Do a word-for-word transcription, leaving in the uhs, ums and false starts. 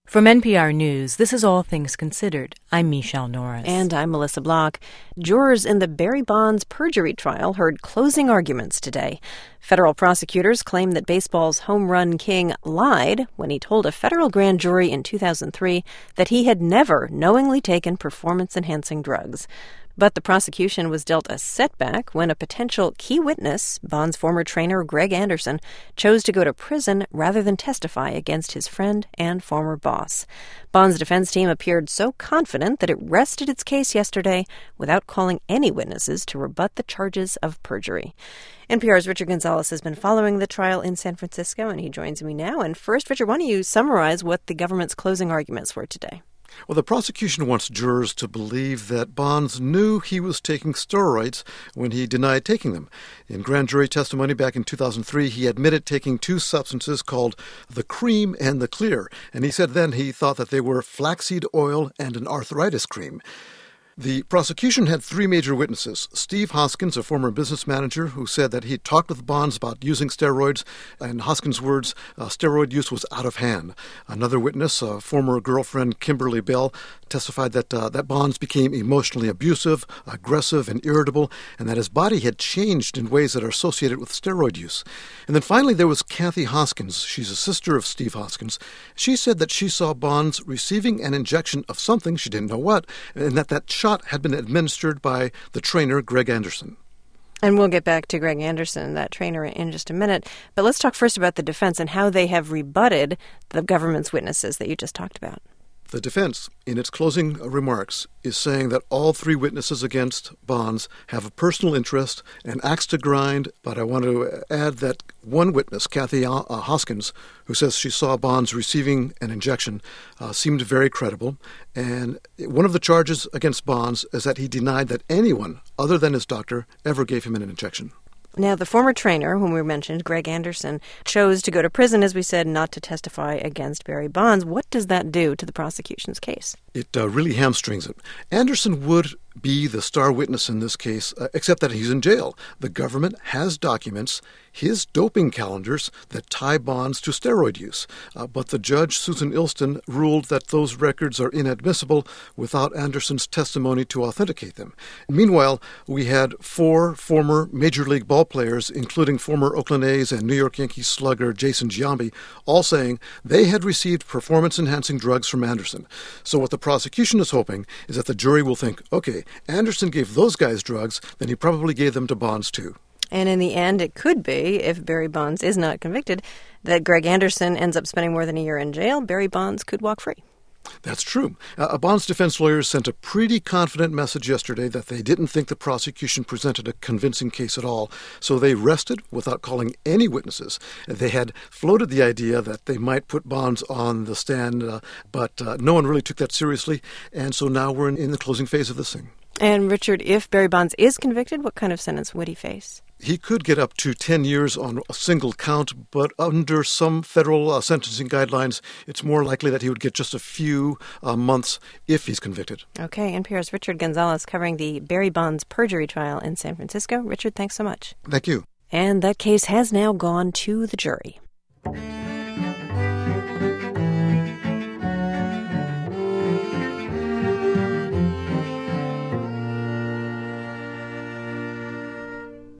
From N P R News, this is All Things Considered. I'm Michelle Norris. And I'm Melissa Block. Jurors in the Barry Bonds perjury trial heard closing arguments today. Federal prosecutors claim that baseball's home run king lied when he told a federal grand jury in two thousand three that he had never knowingly taken performance-enhancing drugs. But the prosecution was dealt a setback when a potential key witness, Bonds' former trainer Greg Anderson, chose to go to prison rather than testify against his friend and former boss. Bonds' defense team appeared so confident that it rested its case yesterday without calling any witnesses to rebut the charges of perjury. N P R's Richard Gonzalez has been following the trial in San Francisco, and he joins me now. And first, Richard, why don't you summarize what the government's closing arguments were today? Well, the prosecution wants jurors to believe that Bonds knew he was taking steroids when he denied taking them. In grand jury testimony back in two thousand three, he admitted taking two substances called the cream and the clear, and he said then he thought that they were flaxseed oil and an arthritis cream. The prosecution had three major witnesses. Steve Hoskins, a former business manager, who said that he talked with Bonds about using steroids. In Hoskins' words, uh, steroid use was out of hand. Another witness, uh, former girlfriend Kimberly Bell, testified that uh, that Bonds became emotionally abusive, aggressive, and irritable, and that his body had changed in ways that are associated with steroid use. And then finally there was Kathy Hoskins. She's a sister of Steve Hoskins. She said that she saw Bonds receiving an injection of something, she didn't know what, and that that shot had been administered by the trainer, Greg Anderson. And we'll get back to Greg Anderson, that trainer, in just a minute. But let's talk first about the defense and how they have rebutted the government's witnesses that you just talked about. The defense, in its closing remarks, is saying that all three witnesses against Bonds have a personal interest and axe to grind, but I want to add that one witness, Kathy uh, Hoskins, who says she saw Bonds receiving an injection, uh, seemed very credible. And one of the charges against Bonds is that he denied that anyone other than his doctor ever gave him an injection. Now, the former trainer, whom we mentioned, Greg Anderson, chose to go to prison, as we said, not to testify against Barry Bonds. What does that do to the prosecution's case? It uh, really hamstrings it. Anderson would be the star witness in this case, uh, except that he's in jail. The government has documents, his doping calendars, that tie Bonds to steroid use. Uh, but the judge, Susan Ilston, ruled that those records are inadmissible without Anderson's testimony to authenticate them. Meanwhile, we had four former Major League ball players, including former Oakland A's and New York Yankees slugger Jason Giambi, all saying they had received performance-enhancing drugs from Anderson. So what the prosecution is hoping is that the jury will think, okay, Anderson gave those guys drugs, then he probably gave them to Bonds too. And in the end, it could be, if Barry Bonds is not convicted, that Greg Anderson ends up spending more than a year in jail. Barry Bonds could walk free. That's true. Uh, Bonds' defense lawyers sent a pretty confident message yesterday that they didn't think the prosecution presented a convincing case at all, so they rested without calling any witnesses. They had floated the idea that they might put Bonds on the stand, uh, but uh, no one really took that seriously, and so now we're in, in the closing phase of this thing. And, Richard, if Barry Bonds is convicted, what kind of sentence would he face? He could get up to ten years on a single count, but under some federal uh, sentencing guidelines, it's more likely that he would get just a few uh, months if he's convicted. Okay, N P R's Richard Gonzalez covering the Barry Bonds perjury trial in San Francisco. Richard, thanks so much. Thank you. And that case has now gone to the jury.